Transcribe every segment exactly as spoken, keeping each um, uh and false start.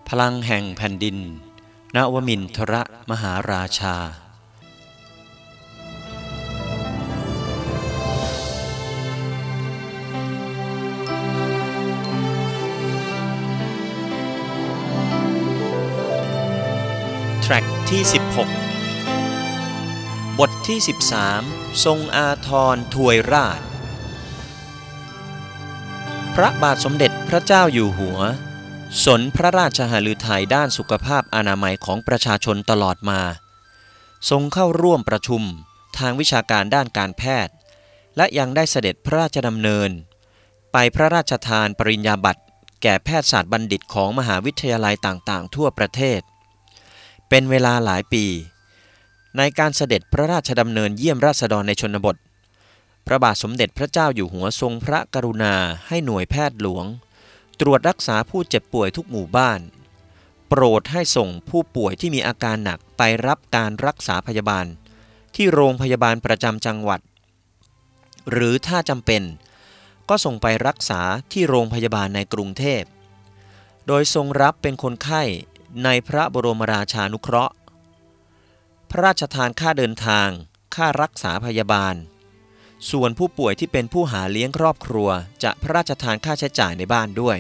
พลังแห่งแผ่นดินณวมินทรมหาราชาแทร็กที่สิบหกบทที่สิบสามทรงอาทรถวยราชพระบาทสมเด็จพระเจ้าอยู่หัวสนพระราชหฤทัยด้านสุขภาพอนามัยของประชาชนตลอดมาทรงเข้าร่วมประชุมทางวิชาการด้านการแพทย์และยังได้เสด็จพระราชดำเนินไปพระราชทานปริญญาบัตรแก่แพทยศาสตร์บัณฑิตของมหาวิทยาลัยต่างๆทั่วประเทศเป็นเวลาหลายปีในการเสด็จพระราชดำเนินเยี่ยมราษฎรในชนบทพระบาทสมเด็จพระเจ้าอยู่หัวทรงพระกรุณาให้หน่วยแพทย์หลวงตรวจรักษาผู้เจ็บป่วยทุกหมู่บ้านโปรดให้ส่งผู้ป่วยที่มีอาการหนักไปรับการรักษาพยาบาลที่โรงพยาบาลประจำจังหวัดหรือถ้าจำเป็นก็ส่งไปรักษาที่โรงพยาบาลในกรุงเทพโดยทรงรับเป็นคนไข้ในพระบรมราชานุเคราะห์พระราชทานค่าเดินทางค่ารักษาพยาบาลส่วนผู้ป่วยที่เป็นผู้หาเลี้ยงครอบครัวจะพระราชทานค่าใช้จ่ายในบ้านด้วย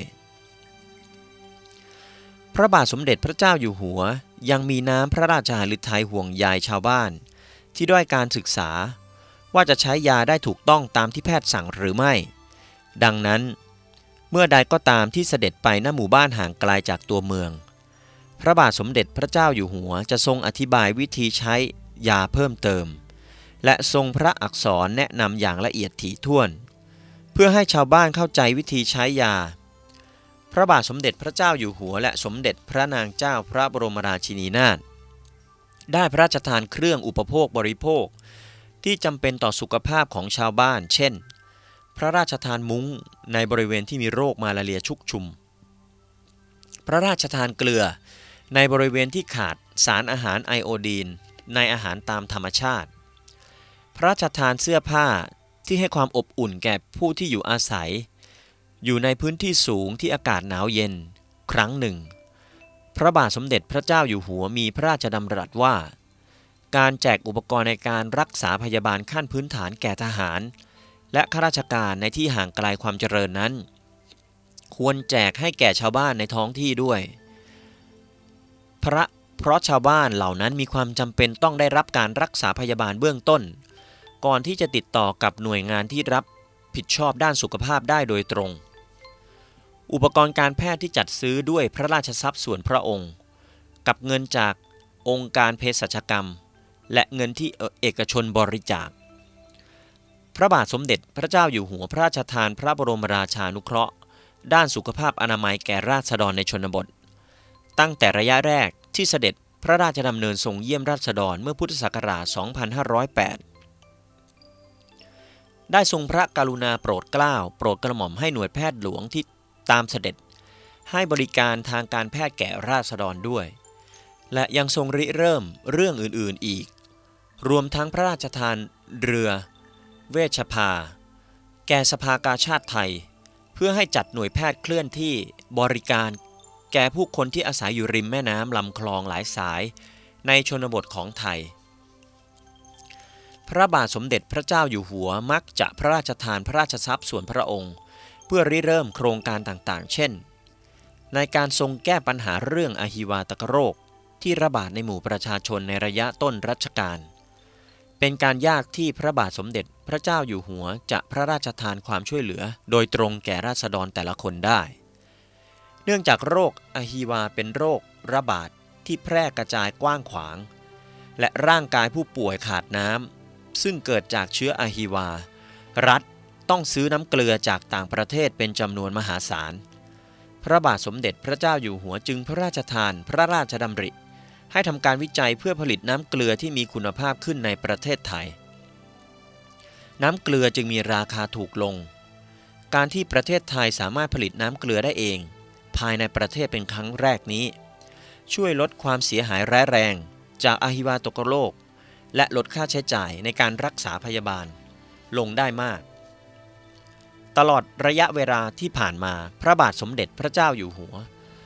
พระบาทสมเด็จพระเจ้าอยู่หัวยังมีน้ำพระราชหฤทัยห่วงใยชาวบ้านที่ด้อยการศึกษาว่าจะใช้ยาได้ถูกต้องตามที่แพทย์สั่งหรือไม่ดังนั้นเมื่อใดก็ตามที่เสด็จไปณหมู่บ้านห่างไกลจากตัวเมืองพระบาทสมเด็จพระเจ้าอยู่หัวจะทรงอธิบายวิธีใช้ยาเพิ่มเติมและทรงพระอักษรแนะนำอย่างละเอียดถี่ถ้วนเพื่อให้ชาวบ้านเข้าใจวิธีใช้ยาพระบาทสมเด็จพระเจ้าอยู่หัวและสมเด็จพระนางเจ้าพระบรมราชินีนาถได้พระราชทานเครื่องอุปโภคบริโภคที่จำเป็นต่อสุขภาพของชาวบ้านเช่นพระราชทานมุ้งในบริเวณที่มีโรคมาลาเรียชุกชุมพระราชทานเกลือในบริเวณที่ขาดสารอาหารไอโอดีนในอาหารตามธรรมชาติพระราชทานเสื้อผ้าที่ให้ความอบอุ่นแก่ผู้ที่อยู่อาศัยอยู่ในพื้นที่สูงที่อากาศหนาวเย็นครั้งหนึ่งพระบาทสมเด็จพระเจ้าอยู่หัวมีพระราชดำรัสว่าการแจกอุปกรณ์ในการรักษาพยาบาลขั้นพื้นฐานแก่ทหารและข้าราชการในที่ห่างไกลความเจริญนั้นควรแจกให้แก่ชาวบ้านในท้องที่ด้วยพระเพราะชาวบ้านเหล่านั้นมีความจำเป็นต้องได้รับการรักษาพยาบาลเบื้องต้นก่อนที่จะติดต่อกับหน่วยงานที่รับผิดชอบด้านสุขภาพได้โดยตรงอุปกรณ์การแพทย์ที่จัดซื้อด้วยพระราชทรัพย์ส่วนพระองค์กับเงินจากองค์การเภสัชกรรมและเงินที่เอกชนบริจาคพระบาทสมเด็จพระเจ้าอยู่หัวพระราชทานพระบรมราชานุเคราะห์ด้านสุขภาพอนามัยแก่ราษฎรในชนบทตั้งแต่ระยะแรกที่เสด็จพระราชดำเนินทรงเยี่ยมราษฎรเมื่อพุทธศักราช สองพันห้าร้อยแปด ได้ทรงพระกรุณาโปรดเกล้าโปรดกระหม่อมให้หน่วยแพทย์หลวงที่ตามเสด็จให้บริการทางการแพทย์แก่ราษฎรด้วยและยังทรงริเริ่มเรื่องอื่นๆอีกรวมทั้งพระราชทานเรือเวชภาแก่สภากาชาดไทยเพื่อให้จัดหน่วยแพทย์เคลื่อนที่บริการแก่ผู้คนที่อาศัยอยู่ริมแม่น้ำลำคลองหลายสายในชนบทของไทยพระบาทสมเด็จพระเจ้าอยู่หัวมักจะพระราชทานพระราชทรัพย์ส่วนพระองค์เพื่อริเริ่มโครงการต่างๆเช่นในการทรงแก้ปัญหาเรื่องอหิวาตกโรคที่ระบาดในหมู่ประชาชนในระยะต้นรัชกาลเป็นการยากที่พระบาทสมเด็จพระเจ้าอยู่หัวจะพระราชทานความช่วยเหลือโดยตรงแก่ราษฎรแต่ละคนได้เนื่องจากโรคอหิวาเป็นโรคระบาดที่แพร่กระจายกว้างขวางและร่างกายผู้ป่วยขาดน้ำซึ่งเกิดจากเชื้ออหิวารัฐต้องซื้อน้ำเกลือจากต่างประเทศเป็นจำนวนมหาศาลพระบาทสมเด็จพระเจ้าอยู่หัวจึงพระราชทานพระราชดำริให้ทำการวิจัยเพื่อผลิตน้ำเกลือที่มีคุณภาพขึ้นในประเทศไทยน้ำเกลือจึงมีราคาถูกลงการที่ประเทศไทยสามารถผลิตน้ำเกลือได้เองภายในประเทศเป็นครั้งแรกนี้ช่วยลดความเสียหายร้ายแรงจากอหิวาตกโรคและลดค่าใช้จ่ายในการรักษาพยาบาลลงได้มากตลอดระยะเวลาที่ผ่านมาพระบาทสมเด็จพระเจ้าอยู่หัว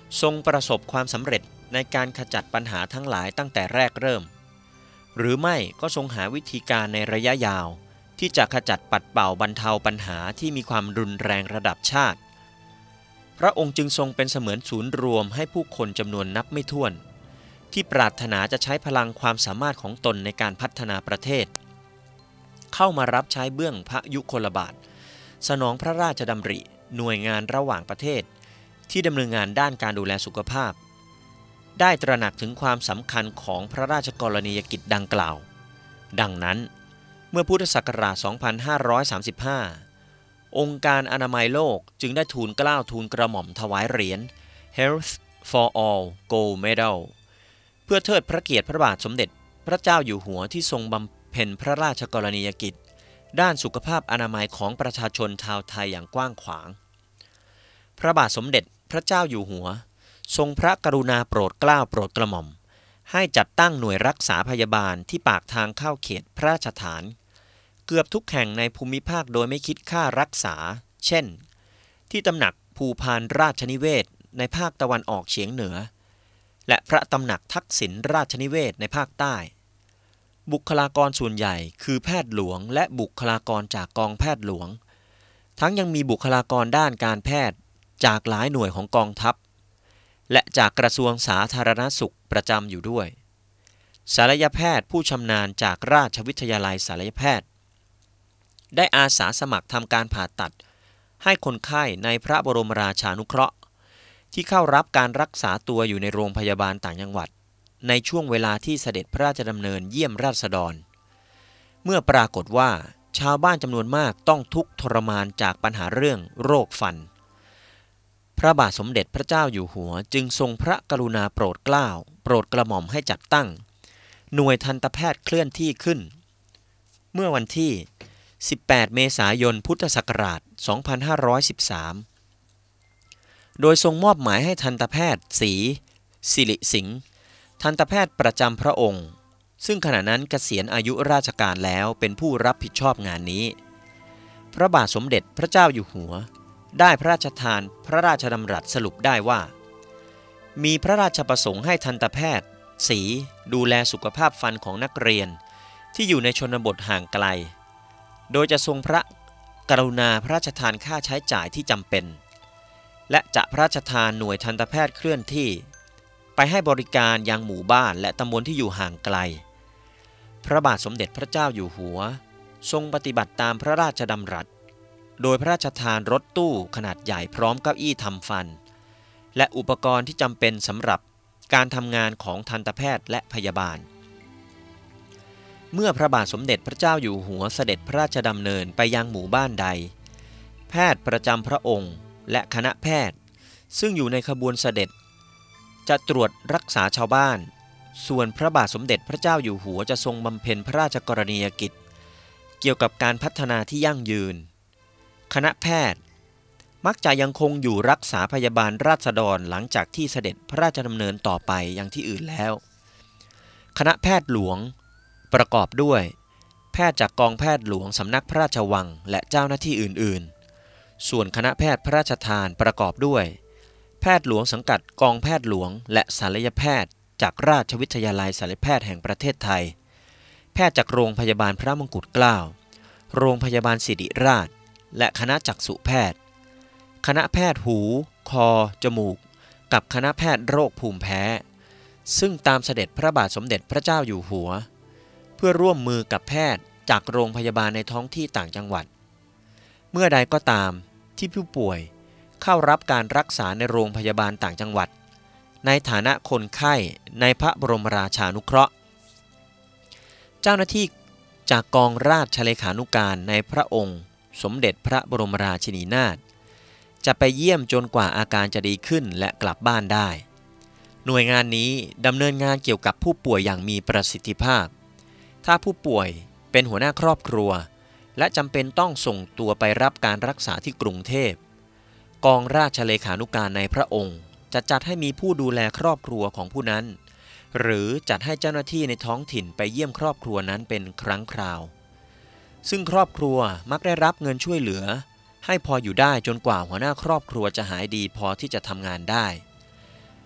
ทรงประสบความสำเร็จในการขจัดปัญหาทั้งหลายตั้งแต่แรกเริ่มหรือไม่ก็ทรงหาวิธีการในระยะยาวที่จะขจัดปัดเป่าบรรเทาปัญหาที่มีความรุนแรงระดับชาติพระองค์จึงทรงเป็นเสมือนศูนย์รวมให้ผู้คนจำนวนนับไม่ถ้วนที่ปรารถนาจะใช้พลังความสามารถของตนในการพัฒนาประเทศเข้ามารับใช้เบื้องพระยุคลบาทสนองพระราชดำริหน่วยงานระหว่างประเทศที่ดำเนินงานด้านการดูแลสุขภาพได้ตระหนักถึงความสำคัญของพระราชกรณียกิจดังกล่าวดังนั้นเมื่อพุทธศักราช สองพันห้าร้อยสามสิบห้า องค์การอนามัยโลกจึงได้ทูลเกล้าทูลกระหม่อมถวายเหรียญ Health for All Gold Medal เพื่อเทิดพระเกียรติพระบาทสมเด็จพระเจ้าอยู่หัวที่ทรงบำเพ็ญพระราชกรณียกิจด้านสุขภาพอนามัยของประชาชนชาวไทยอย่างกว้างขวางพระบาทสมเด็จพระเจ้าอยู่หัวทรงพระกรุณาโปรดเกล้าโปรดกระหม่อมให้จัดตั้งหน่วยรักษาพยาบาลที่ปากทางเข้าเขตพระราชฐานเกือบทุกแห่งในภูมิภาคโดยไม่คิดค่ารักษาเช่นที่ตำหนักภูพานราชนิเวศในภาคตะวันออกเฉียงเหนือและพระตำหนักทักษิณราชนิเวศในภาคใต้บุคลากรส่วนใหญ่คือแพทย์หลวงและบุคลากรจากกองแพทย์หลวงทั้งยังมีบุคลากรด้านการแพทย์จากหลายหน่วยของกองทัพและจากกระทรวงสาธารณสุขประจำอยู่ด้วยศัลยแพทย์ผู้ชำนาญจากราชวิทยาลัยศัลยแพทย์ได้อาสาสมัครทำการผ่าตัดให้คนไข้ในพระบรมราชานุเคราะห์ที่เข้ารับการรักษาตัวอยู่ในโรงพยาบาลต่างจังหวัดในช่วงเวลาที่เสด็จพระราชดำเนินเยี่ยมราษฎรเมื่อปรากฏว่าชาวบ้านจำนวนมากต้องทุกข์ทรมานจากปัญหาเรื่องโรคฟันพระบาทสมเด็จพระเจ้าอยู่หัวจึงทรงพระกรุณาโปรดเกล้าโปรดกระหม่อมให้จัดตั้งหน่วยทันตแพทย์เคลื่อนที่ขึ้นเมื่อวันที่สิบแปดเมษายนพุทธศักราชสองพันห้าร้อยสิบสามโดยทรงมอบหมายให้ทันตแพทย์ศรีสิริสิงห์ทันตแพทย์ประจำพระองค์ซึ่งขณะนั้นเกษียณอายุราชการแล้วเป็นผู้รับผิดชอบงานนี้พระบาทสมเด็จพระเจ้าอยู่หัวได้พระราชทานพระราชดำรัสสรุปได้ว่ามีพระราชประสงค์ให้ทันตแพทย์ศรีดูแลสุขภาพฟันของนักเรียนที่อยู่ในชนบทห่างไกลโดยจะทรงพระกรุณาพระราชทานค่าใช้จ่ายที่จำเป็นและจะพระราชทานหน่วยทันตแพทย์เคลื่อนที่ไปให้บริการยังหมู่บ้านและตำบลที่อยู่ห่างไกลพระบาทสมเด็จพระเจ้าอยู่หัวทรงปฏิบัติตามพระราชดำรัสโดยพระราชทานรถตู้ขนาดใหญ่พร้อมเก้าอี้ทำฟันและอุปกรณ์ที่จำเป็นสำหรับการทำงานของทันตแพทย์และพยาบาลเมื่อพระบาทสมเด็จพระเจ้าอยู่หัวเสด็จพระราชดำเนินไปยังหมู่บ้านใดแพทย์ประจำพระองค์และคณะแพทย์ซึ่งอยู่ในขบวนเสด็จจะตรวจรักษาชาวบ้านส่วนพระบาทสมเด็จพระเจ้าอยู่หัวจะทรงบำเพ็ญพระราชกรณียกิจเกี่ยวกับการพัฒนาที่ยั่งยืนคณะแพทย์มักจะยังคงอยู่รักษาพยาบาลราษฎรหลังจากที่เสด็จพระราชดำเนินต่อไปยังที่อื่นแล้วคณะแพทย์หลวงประกอบด้วยแพทย์จากกองแพทย์หลวงสำนักพระราชวังและเจ้าหน้าที่อื่นๆส่วนคณะแพทย์พระราชทานประกอบด้วยแพทย์หลวงสังกัดกองแพทย์หลวงและศัลยแพทย์จากราชวิทยาลัยศัลยแพทย์แห่งประเทศไทยแพทย์จากโรงพยาบาลพระมงกุฎเกล้าโรงพยาบาลศิริราชและคณะจักษุแพทย์คณะแพทย์หูคอจมูกกับคณะแพทย์โรคภูมิแพ้ซึ่งตามเสด็จพระบาทสมเด็จพระเจ้าอยู่หัวเพื่อร่วมมือกับแพทย์จากโรงพยาบาลในท้องที่ต่างจังหวัดเมื่อใดก็ตามที่ผู้ป่วยเข้ารับการรักษาในโรงพยาบาลต่างจังหวัดในฐานะคนไข้ในพระบรมราชานุเคราะห์เจ้าหน้าที่จากกองราชเลขานุการในพระองค์สมเด็จพระบรมราชินีนาถจะไปเยี่ยมจนกว่าอาการจะดีขึ้นและกลับบ้านได้หน่วยงานนี้ดำเนินงานเกี่ยวกับผู้ป่วยอย่างมีประสิทธิภาพถ้าผู้ป่วยเป็นหัวหน้าครอบครัวและจำเป็นต้องส่งตัวไปรับการรักษาที่กรุงเทพกองราชเลขานุการในพระองค์จะจัดให้มีผู้ดูแลครอบครัวของผู้นั้นหรือจัดให้เจ้าหน้าที่ในท้องถิ่นไปเยี่ยมครอบครัวนั้นเป็นครั้งคราวซึ่งครอบครัวมักได้รับเงินช่วยเหลือให้พออยู่ได้จนกว่าหัวหน้าครอบครัวจะหายดีพอที่จะทำงานได้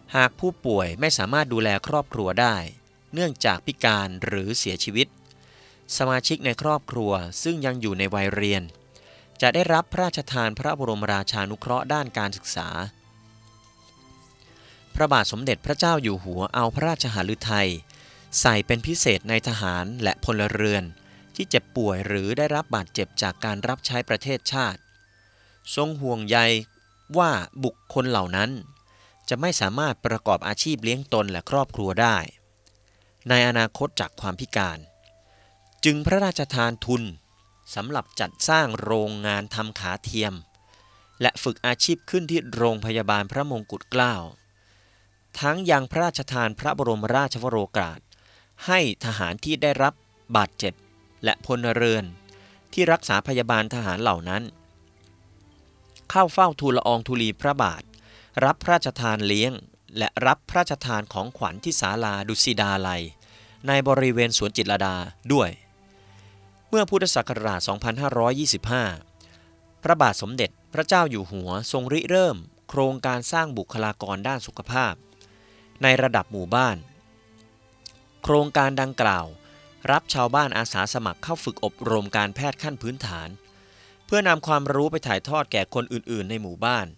หากผู้ป่วยไม่สามารถดูแลครอบครัวได้เนื่องจากพิการหรือเสียชีวิตสมาชิกในครอบครัวซึ่งยังอยู่ในวัยเรียนจะได้รับพระราชทานพระบรมราชานุเคราะห์ด้านการศึกษาพระบาทสมเด็จพระเจ้าอยู่หัวเอาพระราชหฤทัยใส่เป็นพิเศษในทหารและพลเรือนที่เจ็บป่วยหรือได้รับบาดเจ็บจากการรับใช้ประเทศชาติทรงห่วงใยว่าบุคคลเหล่านั้นจะไม่สามารถประกอบอาชีพเลี้ยงตนและครอบครัวได้ในอนาคตจากความพิการจึงพระราชทานทุนสำหรับจัดสร้างโรงงานทำขาเทียมและฝึกอาชีพขึ้นที่โรงพยาบาลพระมงกุฎเกล้าทั้งยังพระราชทานพระบรมราชวโรกาสให้ทหารที่ได้รับบาดเจ็บและพลเรือนที่รักษาพยาบาลทหารเหล่านั้นเข้าเฝ้าทูลละอองธุลีพระบาทรับพระราชทานเลี้ยงและรับพระราชทานของขวัญที่ศาลาดุสิดาลัยในบริเวณสวนจิตรลดาด้วยเมื่อพุทธศักราช สองพันห้าร้อยยี่สิบห้า พระบาทสมเด็จพระเจ้าอยู่หัวทรงริเริ่มโครงการสร้างบุคลากรด้านสุขภาพในระดับหมู่บ้านโครงการดังกล่าวรับชาวบ้านอาสาสมัครเข้าฝึกอบรมการแพทย์ขั้นพื้นฐานเพื่อนำความรู้ไปถ่ายทอดแก่คนอื่นๆในหมู่บ้าน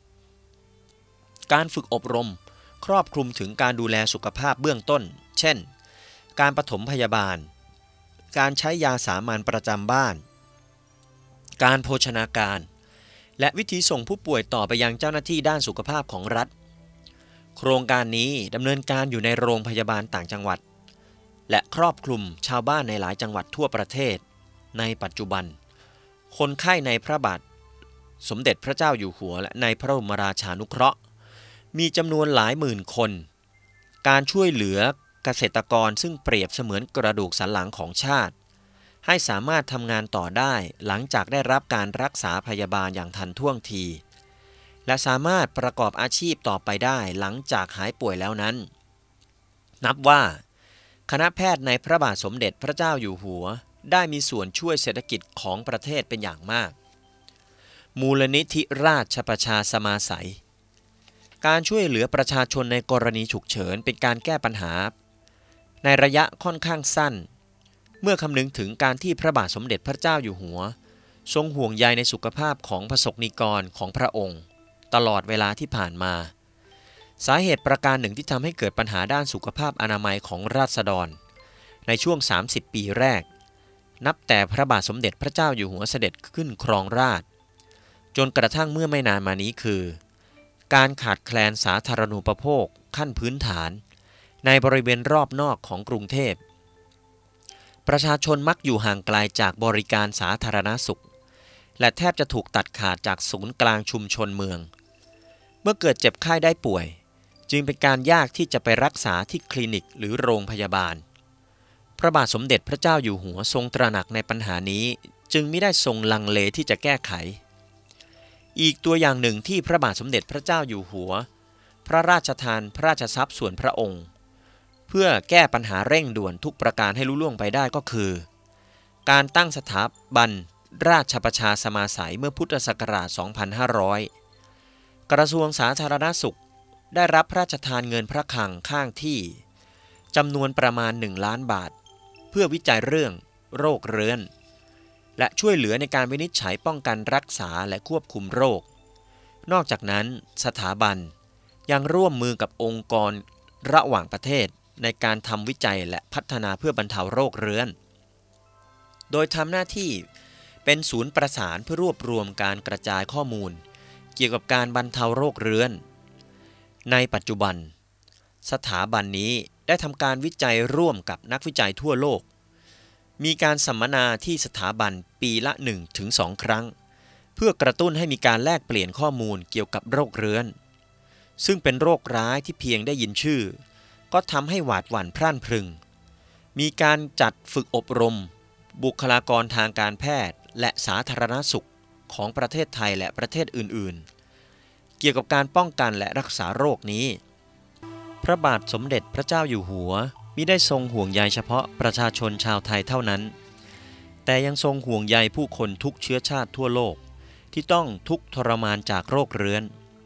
การฝึกอบรมครอบคลุมถึงการดูแลสุขภาพเบื้องต้นเช่นการปฐมพยาบาลการใช้ยาสามัญประจำบ้านการโภชนาการและวิธีส่งผู้ป่วยต่อไปยังเจ้าหน้าที่ด้านสุขภาพของรัฐโครงการนี้ดำเนินการอยู่ในโรงพยาบาลต่างจังหวัดและครอบคลุมชาวบ้านในหลายจังหวัดทั่วประเทศในปัจจุบันคนไข้ในพระบาทสมเด็จพระเจ้าอยู่หัวและในพระบรมราชานุเคราะห์มีจำนวนหลายหมื่นคนการช่วยเหลือเกษตรกรซึ่งเปรียบเสมือนกระดูกสันหลังของชาติให้สามารถทำงานต่อได้หลังจากได้รับการรักษาพยาบาลอย่างทันท่วงทีและสามารถประกอบอาชีพต่อไปได้หลังจากหายป่วยแล้วนั้นนับว่าคณะแพทย์ในพระบาทสมเด็จพระเจ้าอยู่หัวได้มีส่วนช่วยเศรษฐกิจของประเทศเป็นอย่างมากมูลนิธิราชประชาสมาสัยการช่วยเหลือประชาชนในกรณีฉุกเฉินเป็นการแก้ปัญหาในระยะค่อนข้างสั้นเมื่อคำนึงถึงการที่พระบาทสมเด็จพระเจ้าอยู่หัวทรงห่วงใยในสุขภาพของประสบนิกรของพระองค์ตลอดเวลาที่ผ่านมาสาเหตุประการหนึ่งที่ทำให้เกิดปัญหาด้านสุขภาพอนามัยของราษฎรในช่วงสามสิบปีแรกนับแต่พระบาทสมเด็จพระเจ้าอยู่หัวเสด็จขึ้นครองราชย์จนกระทั่งเมื่อไม่นานมานี้คือการขาดแคลนสาธารณูปโภคขั้นพื้นฐานในบริเวณรอบนอกของกรุงเทพประชาชนมักอยู่ห่างไกลจากบริการสาธารณสุขและแทบจะถูกตัดขาดจากศูนย์กลางชุมชนเมืองเมื่อเกิดเจ็บไข้ได้ป่วยจึงเป็นการยากที่จะไปรักษาที่คลินิกหรือโรงพยาบาลพระบาทสมเด็จพระเจ้าอยู่หัวทรงตระหนักในปัญหานี้จึงไม่ได้ทรงลังเลที่จะแก้ไขอีกตัวอย่างหนึ่งที่พระบาทสมเด็จพระเจ้าอยู่หัวพระราชทานพระราชทรัพย์ส่วนพระองค์เพื่อแก้ปัญหาเร่งด่วนทุกประการให้ลุล่วงไปได้ก็คือการตั้งสถาบันราชประชาสมาสัยเมื่อพุทธศักราช สองพันห้าร้อย กระทรวงสาธารณสุขได้รับพระราชทานเงินพระคลังข้างที่จำนวนประมาณหนึ่งล้านบาทเพื่อวิจัยเรื่องโรคเรื้อนและช่วยเหลือในการวินิจฉัยป้องกันรักษาและควบคุมโรคนอกจากนั้นสถาบันยังร่วมมือกับองค์กรระหว่างประเทศในการทำวิจัยและพัฒนาเพื่อบรรเทาโรคเรื้อนโดยทำหน้าที่เป็นศูนย์ประสานเพื่อรวบรวมการกระจายข้อมูลเกี่ยวกับการบรรเทาโรคเรื้อนในปัจจุบันสถาบันนี้ได้ทำการวิจัยร่วมกับนักวิจัยทั่วโลกมีการสัมมนาที่สถาบันปีละ หนึ่งถึงสอง ครั้งเพื่อกระตุ้นให้มีการแลกเปลี่ยนข้อมูลเกี่ยวกับโรคเรื้อนซึ่งเป็นโรคร้ายที่เพียงได้ยินชื่อก็ทำให้หวาดหวั่นพรั่นพรึงมีการจัดฝึกอบรมบุคลากรทางการแพทย์และสาธารณสุขของประเทศไทยและประเทศอื่นๆเกี่ยวกับการป้องกันและรักษาโรคนี้พระบาทสมเด็จพระเจ้าอยู่หัวมิได้ทรงห่วงใยเฉพาะประชาชนชาวไทยเท่านั้นแต่ยังทรงห่วงใยผู้คนทุกเชื้อชาติทั่วโลกที่ต้องทุกข์ทรมานจากโรคเรื้อน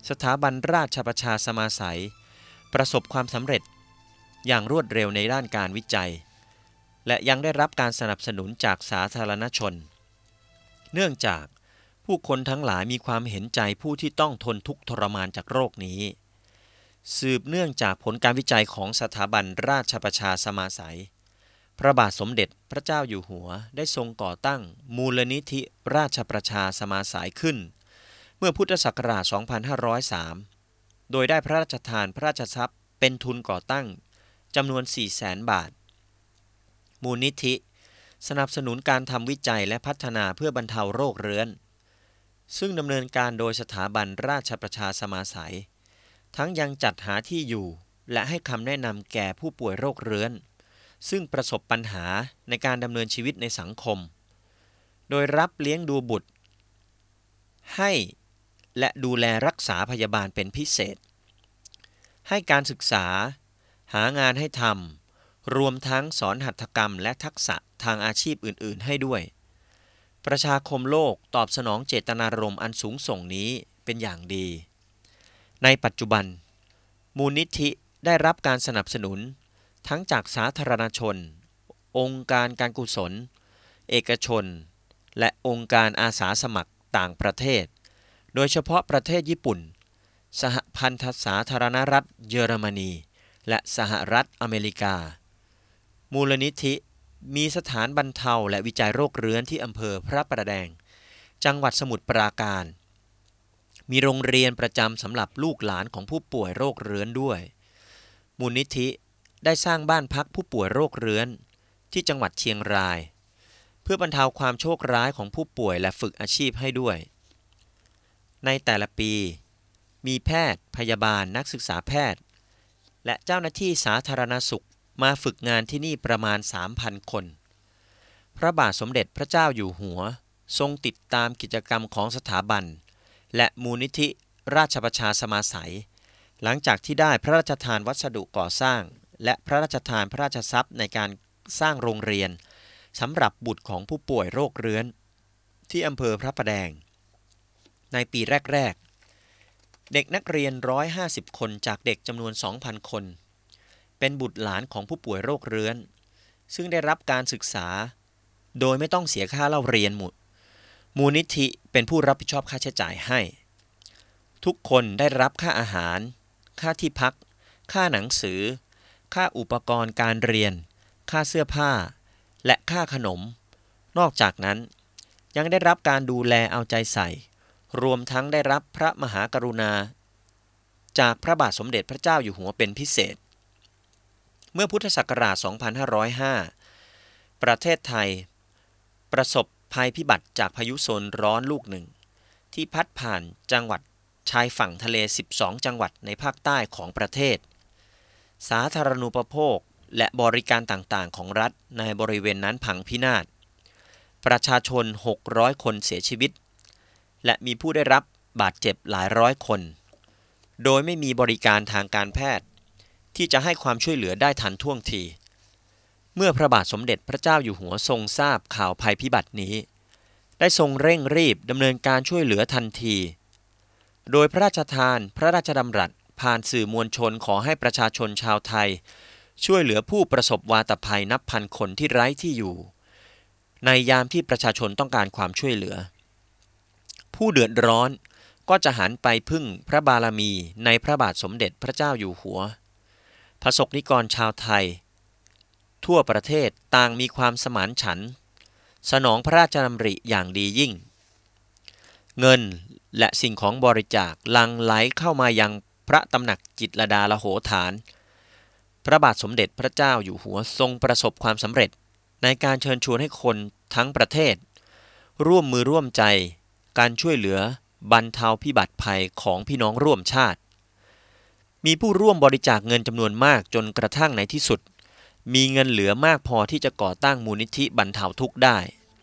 สถาบันราชประชาสมาสัยประสบความสำเร็จอย่างรวดเร็วในด้านการวิจัยและยังได้รับการสนับสนุนจากสาธารณชนเนื่องจากผู้คนทั้งหลายมีความเห็นใจผู้ที่ต้องทนทุกข์ทรมานจากโรคนี้สืบเนื่องจากผลการวิจัยของสถาบันราชประชาสมาสัยพระบาทสมเด็จพระเจ้าอยู่หัวได้ทรงก่อตั้งมูลนิธิราชประชาสมาสัยขึ้นเมื่อพุทธศักราช สองพันห้าร้อยสาม โดยได้พระราชทานพระราชทรัพย์เป็นทุนก่อตั้งจำนวน สี่แสน บาทมูลนิธิสนับสนุนการทำวิจัยและพัฒนาเพื่อบรรเทาโรคเรื้อนซึ่งดำเนินการโดยสถาบันราชประชาสมาสัยทั้งยังจัดหาที่อยู่และให้คำแนะนำแก่ผู้ป่วยโรคเรื้อนซึ่งประสบปัญหาในการดำเนินชีวิตในสังคมโดยรับเลี้ยงดูบุตรให้และดูแลรักษาพยาบาลเป็นพิเศษให้การศึกษาหางานให้ทำรวมทั้งสอนหัตถกรรมและทักษะทางอาชีพอื่นๆให้ด้วยประชาคมโลกตอบสนองเจตนารมณ์อันสูงส่งนี้เป็นอย่างดีในปัจจุบันมูลนิธิได้รับการสนับสนุนทั้งจากสาธารณชนองค์การการกุศลเอกชนและองค์การอาสาสมัครต่างประเทศโดยเฉพาะประเทศญี่ปุ่นสหพันธสาธารณรัฐเยอรมนีและสหรัฐอเมริกามูลนิธิมีสถานบรรเทาและวิจัยโรคเรื้อนที่อำเภอพระประแดงจังหวัดสมุทรปราการมีโรงเรียนประจำสำหรับลูกหลานของผู้ป่วยโรคเรื้อนด้วยมูลนิธิได้สร้างบ้านพักผู้ป่วยโรคเรื้อนที่จังหวัดเชียงรายเพื่อบรรเทาความโชคร้ายของผู้ป่วยและฝึกอาชีพให้ด้วยในแต่ละปีมีแพทย์พยาบาลนักศึกษาแพทย์และเจ้าหน้าที่สาธารณสุขมาฝึกงานที่นี่ประมาณ สามพัน คนพระบาทสมเด็จพระเจ้าอยู่หัวทรงติดตามกิจกรรมของสถาบันและมูลนิธิราชประชาสมาสัยหลังจากที่ได้พระราชทานวัสดุก่อสร้างและพระราชทานพระราชทรัพย์ในการสร้างโรงเรียนสำหรับบุตรของผู้ป่วยโรคเรื้อนที่อำเภอพระประแดงในปีแรกๆเด็กนักเรียนหนึ่งร้อยห้าสิบคนจากเด็กจำนวน สองพัน คนเป็นบุตรหลานของผู้ป่วยโรคเรื้อนซึ่งได้รับการศึกษาโดยไม่ต้องเสียค่าเล่าเรียนหมดมูลนิธิเป็นผู้รับผิดชอบค่าใช้จ่ายให้ทุกคนได้รับค่าอาหารค่าที่พักค่าหนังสือค่าอุปกรณ์การเรียนค่าเสื้อผ้าและค่าขนมนอกจากนั้นยังได้รับการดูแลเอาใจใส่รวมทั้งได้รับพระมหากรุณาจากพระบาทสมเด็จพระเจ้าอยู่หัวเป็นพิเศษเมื่อพุทธศักราช สองพันห้าร้อยห้า ประเทศไทยประสบภัยพิบัติจากพายุโซนร้อนลูกหนึ่งที่พัดผ่านจังหวัดชายฝั่งทะเล สิบสอง จังหวัดในภาคใต้ของประเทศสาธารณูปโภคและบริการต่างๆของรัฐในบริเวณนั้นพังพินาศประชาชน หกร้อย คนเสียชีวิตและมีผู้ได้รับบาดเจ็บหลายร้อยคนโดยไม่มีบริการทางการแพทย์ที่จะให้ความช่วยเหลือได้ทันท่วงทีเมื่อพระบาทสมเด็จพระเจ้าอยู่หัวทรงทราบข่าวภัยพิบัตินี้ได้ทรงเร่งรีบดำเนินการช่วยเหลือทันทีโดยพระราชทานพระราชดำรัสผ่านสื่อมวลชนขอให้ประชาชนชาวไทยช่วยเหลือผู้ประสบวาตภัยนับพันคนที่ไร้ที่อยู่ในยามที่ประชาชนต้องการความช่วยเหลือผู้เดือดร้อนก็จะหันไปพึ่งพระบารมีในพระบาทสมเด็จพระเจ้าอยู่หัวประสบนิกรชาวไทยทั่วประเทศต่างมีความสมานฉันท์สนองพระราชดำริอย่างดียิ่งเงินและสิ่งของบริจาคหลั่งไหลเข้ามายังพระตำหนักจิตรลดาลโหฐานพระบาทสมเด็จพระเจ้าอยู่หัวทรงประสบความสำเร็จในการเชิญชวนให้คนทั้งประเทศร่วมมือร่วมใจการช่วยเหลือบรรเทาพิบัติภัยของพี่น้องร่วมชาติมีผู้ร่วมบริจาคเงินจำนวนมากจนกระทั่งในที่สุดมีเงินเหลือมากพอที่จะก่อตั้งมูลนิธิบรรเทาทุกข์ได้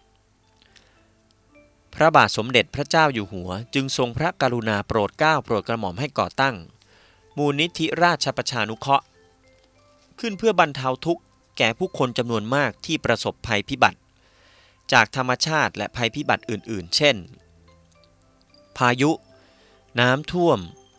พระบาทสมเด็จพระเจ้าอยู่หัวจึงทรงพระกรุณาโปรดเกล้าโปรดกระหม่อมให้ก่อตั้งมูลนิธิราชประชานุเคราะห์ขึ้นเพื่อบรรเทาทุกข์แก่ผู้คนจำนวนมากที่ประสบภัยพิบัติจากธรรมชาติและภัยพิบัติอื่นๆเช่นพายุน้ำท่วม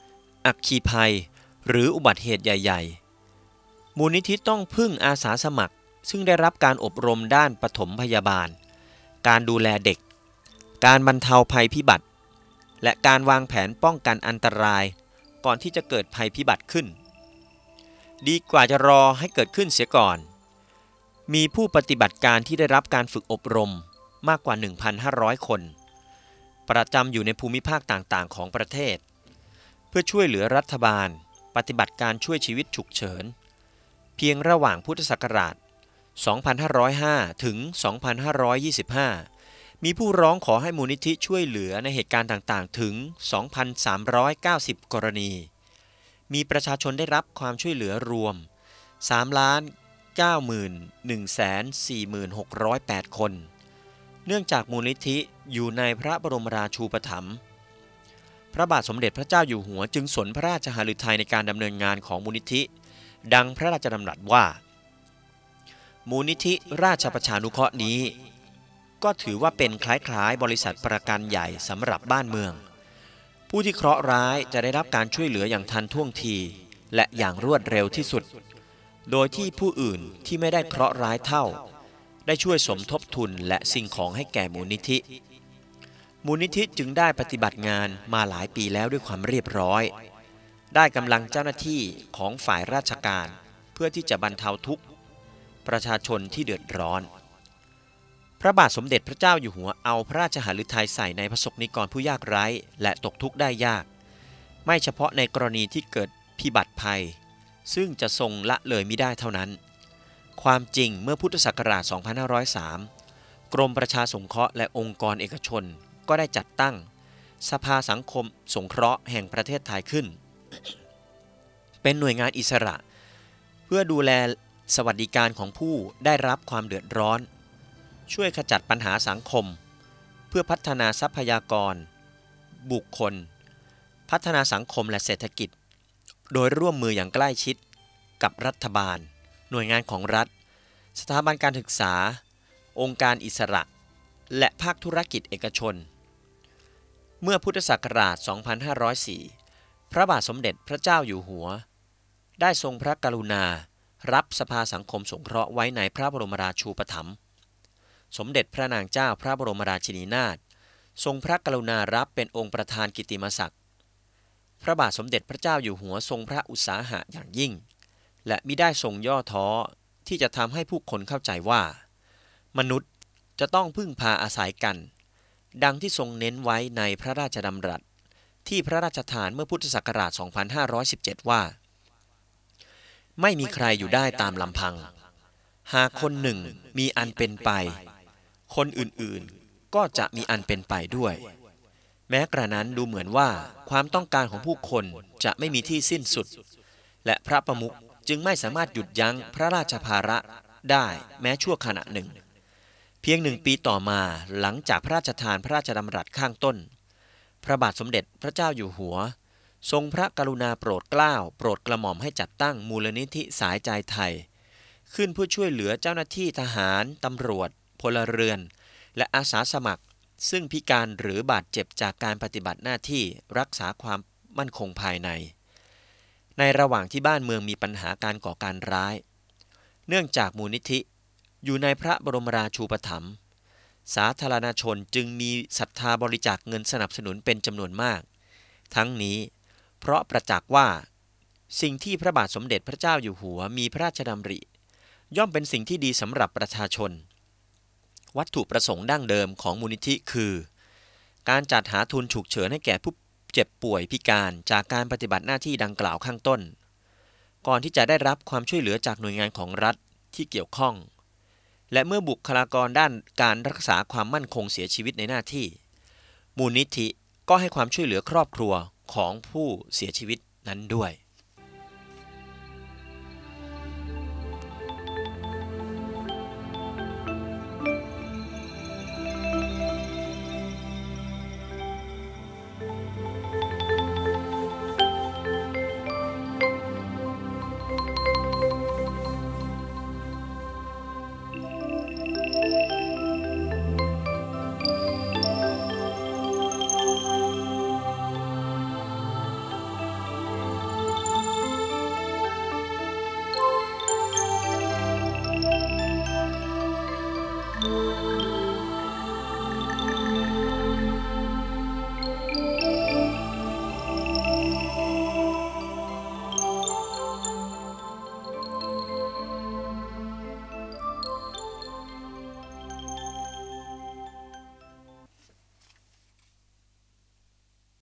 อัคคีภัยหรืออุบัติเหตุใหญ่ๆมูลนิธิต้องพึ่งอาสาสมัครซึ่งได้รับการอบรมด้านปฐมพยาบาลการดูแลเด็กการบรรเทาภัยพิบัติและการวางแผนป้องกันอันตรายก่อนที่จะเกิดภัยพิบัติขึ้นดีกว่าจะรอให้เกิดขึ้นเสียก่อนมีผู้ปฏิบัติการที่ได้รับการฝึกอบรมมากกว่า หนึ่งพันห้าร้อย คนประจำอยู่ในภูมิภาคต่างๆของประเทศเพื่อช่วยเหลือรัฐบาลปฏิบัติการช่วยชีวิตฉุกเฉินเพียงระหว่างพุทธศักราช สองพันห้าร้อยห้า ถึง สองพันห้าร้อยยี่สิบห้า มีผู้ร้องขอให้มูลนิธิช่วยเหลือในเหตุการณ์ต่างๆถึง สองพันสามร้อยเก้าสิบ กรณีมีประชาชนได้รับความช่วยเหลือรวม สามล้านเก้าหมื่นหนึ่งแสนสี่หมื่นหกร้อยแปด คนเนื่องจากมูลนิธิอยู่ในพระบรมราชูปถัมภ์พระบาทสมเด็จพระเจ้าอยู่หัวจึงสนพระราชหฤทัยในการดำเนินงานของมูลนิธิดังพระราชดำรัสว่ามูลนิธิราชประชานุเคราะห์นี้ก็ถือว่าเป็นคล้ายๆบริษัทประกันใหญ่สำหรับบ้านเมืองผู้ที่เคราะห์ร้ายจะได้รับการช่วยเหลืออย่างทันท่วงทีและอย่างรวดเร็วที่สุดโดยที่ผู้อื่นที่ไม่ได้เคราะห์ร้ายเท่าได้ช่วยสมทบทุนและสิ่งของให้แก่มูลนิธิมูลนิธิจึงได้ปฏิบัติงานมาหลายปีแล้วด้วยความเรียบร้อยได้กำลังเจ้าหน้าที่ของฝ่ายราชการเพื่อที่จะบรรเทาทุกข์ประชาชนที่เดือดร้อนพระบาทสมเด็จพระเจ้าอยู่หัวเอาพระราชหฤทัยใส่ในประสบนิกรผู้ยากไร้และตกทุกข์ได้ยากไม่เฉพาะในกรณีที่เกิดพิบัติภัยซึ่งจะทรงละเลยมิได้เท่านั้นความจริงเมื่อพุทธศักราช สองพันห้าร้อยสาม กรมประชาสงเคราะห์และองค์กรเอกชนก็ได้จัดตั้งสภาสังคมสงเคราะห์แห่งประเทศไทยขึ้น เป็นหน่วยงานอิสระเพื่อดูแลสวัสดิการของผู้ได้รับความเดือดร้อนช่วยขจัดปัญหาสังคมเพื่อพัฒนาทรัพยากรบุคคลพัฒนาสังคมและเศรษฐกิจโดยร่วมมืออย่างใกล้ชิดกับรัฐบาลหน่วยงานของรัฐสถาบันการศึกษาองค์การอิสระและภาคธุรกิจเอกชนเมื่อพุทธศักราช สองพันห้าร้อยสี่ พระบาทสมเด็จพระเจ้าอยู่หัวได้ทรงพระกรุณารับสภาสังคมสงเคราะห์ไว้ในพระบรมราชูปถัมภ์สมเด็จพระนางเจ้าพระบรมราชินีนาถทรงพระกรุณารับเป็นองค์ประธานกิตติมศักดิ์พระบาทสมเด็จพระเจ้าอยู่หัวทรงพระอุตสาหะอย่างยิ่งและมิได้ทรงย่อท้อที่จะทำให้ผู้คนเข้าใจว่ามนุษย์จะต้องพึ่งพาอาศัยกันดังที่ทรงเน้นไว้ในพระราชดำรัสที่พระราชทานเมื่อพุทธศักราช สองพันห้าร้อยสิบเจ็ด ว่าไม่มีใครอยู่ได้ตามลำพังหากคนหนึ่งมีอันเป็นไปคนอื่นๆก็จะมีอันเป็นไปด้วยแม้กระนั้นดูเหมือนว่าความต้องการของผู้คนจะไม่มีที่สิ้นสุดและพระประมุขจึงไม่สามารถหยุดยั้งพระราชภาระได้แม้ชั่วขณะหนึ่งเพียงหนึ่งปีต่อมาหลังจากพระราชทานพระราชดำรัสข้างต้นพระบาทสมเด็จพระเจ้าอยู่หัวทรงพระกรุณาโปรดเกล้าโปรดกระหม่อมให้จัดตั้งมูลนิธิสายใจไทยขึ้นเพื่อช่วยเหลือเจ้าหน้าที่ทหารตำรวจพลเรือนและอาสาสมัครซึ่งพิการหรือบาดเจ็บจากการปฏิบัติหน้าที่รักษาความมั่นคงภายในในระหว่างที่บ้านเมืองมีปัญหาการก่อการร้ายเนื่องจากมูลนิธิอยู่ในพระบรมราชูปถัมภ์สาธารณชนจึงมีศรัทธาบริจาคเงินสนับสนุนเป็นจำนวนมากทั้งนี้เพราะประจักษ์ว่าสิ่งที่พระบาทสมเด็จพระเจ้าอยู่หัวมีพระราชดำริย่อมเป็นสิ่งที่ดีสำหรับประชาชนวัตถุประสงค์ดั้งเดิมของมูลนิธิคือการจัดหาทุนฉุกเฉินให้แก่ผู้เจ็บป่วยพิการจากการปฏิบัติหน้าที่ดังกล่าวข้างต้นก่อนที่จะได้รับความช่วยเหลือจากหน่วยงานของรัฐที่เกี่ยวข้องและเมื่อบุคลากรด้านการรักษาความมั่นคงเสียชีวิตในหน้าที่มูลนิธิก็ให้ความช่วยเหลือครอบครัวของผู้เสียชีวิตนั้นด้วย